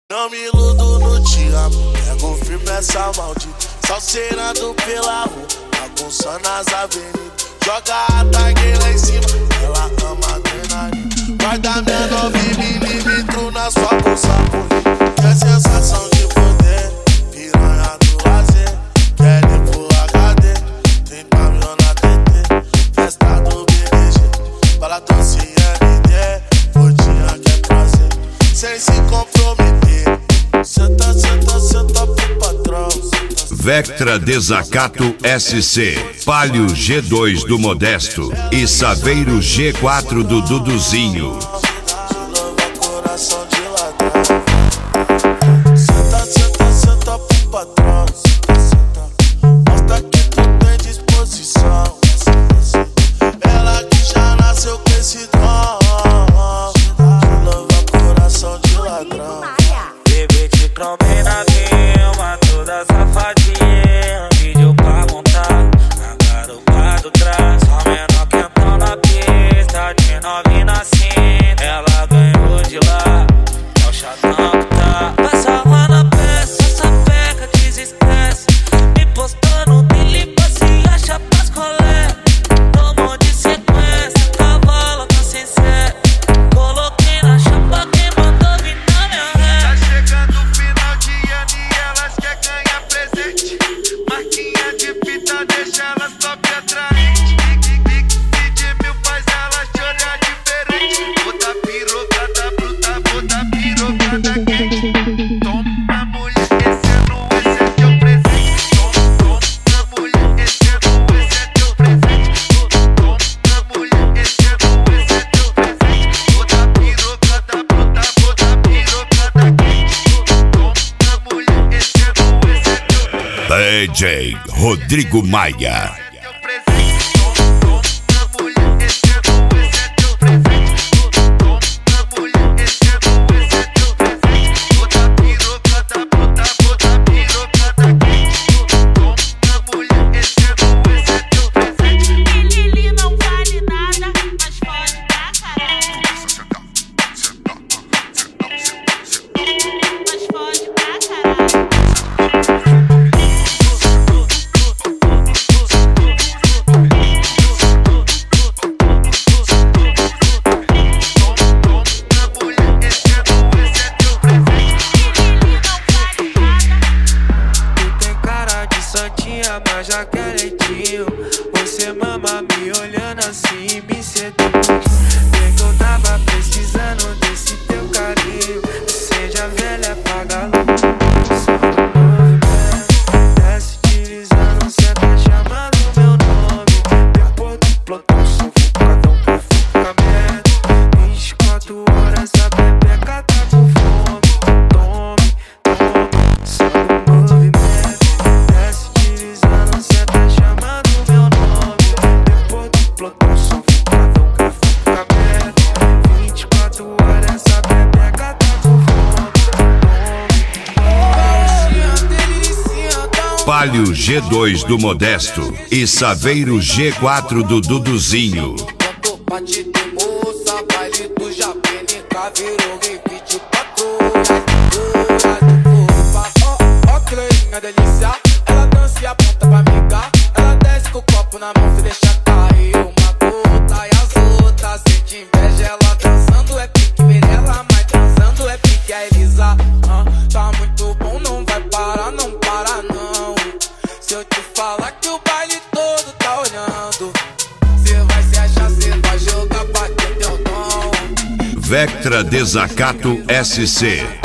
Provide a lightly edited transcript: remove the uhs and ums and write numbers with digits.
Não me iludo no te amo, pego firme essa maldita. Salseirando pela rua, bagunçando as avenidas. Joga a tag lá em cima, ela ama adrenalina. Guarda minha nova e milímetro na sua bolsa bonita. Que sensação de poder, piranha do lazer. Quer ir pro HD, 30 mil na TT. Festa do BBG, bala doce MD. Rodinha que é prazer, sem se comprometer. Senta, senta, senta pro patrão. Vectra Desacato SC, Palio G2 do Modesto e Saveiro G4 do Duduzinho. Senta, senta, senta pro patrão. Mostra que tu tem disposição. Ela que já nasceu com esse dom, que louva coração de ladrão. Bebê te trombei na Vilma, toda safadinha. Vídeo pra montar, na garupa do trás. Só menor quentão na pista, de novinha assim. Ela ganhou de lá, é o chatão que tá. Passa lá na peça, essa peca desestressa. Me postando, delipa se acha pras colé. Tomou de sequência, cavalo tá sem sé. Coloquei na chapa, quem mandou vir na minha ré. Tá chegando o final de ano e elas quer ganhar presente. Marquinha de fita deixa elas top atraente. De mil faz elas te olhar diferente. Bota pirocada bruta, bota pirocada quente. Toma mulher, esse é teu presente. Toma mulher, esse é teu presente. Toma mulher, esse é teu presente. Bota pirocada bruta, bota pirocada quente. Toma mulher, esse é teu presente. DJ Rodrigo Maia. Lili não vale nada, mas pode pra caralho. Mas pode pra caralho. Tu tem cara de santinha, mas já quer leitinho. Você mama me olhando assim e me seduz. Vê que eu tava precisando desse teu carinho. Seja velha, apaga a luz. Só no movimento, desce deslizando, cê tá chamando meu nome. Depois do plantão, sufocadão pro focamento. 24 horas, a pepeca tá com fome. Tome, tome, só no movimento. Desce deslizando, cê tá chamando meu nome. Depois do plantão, sufocadão pro focamento. 24 horas, a pepeca tá com fome. Palio G2 do Modesto e Saveiro G4 do Duduzinho. Cantou pra te ter moça, baile do Japenica virou em 24 horas. Ó que loirinha delícia, ela dança e aponta pra amiga. Ela desce com o copo na mão, se deixa cair uma gota. E as outras sente inveja, ela dançando é pique Mirella, mas dançando é pique a Elisa. Tá muito bom, não vai parar, não para não. Se eu te falar que o baile todo tá olhando, cê vai se achar, cê vai jogar pra ter teu dom. Vectra Desacato SC,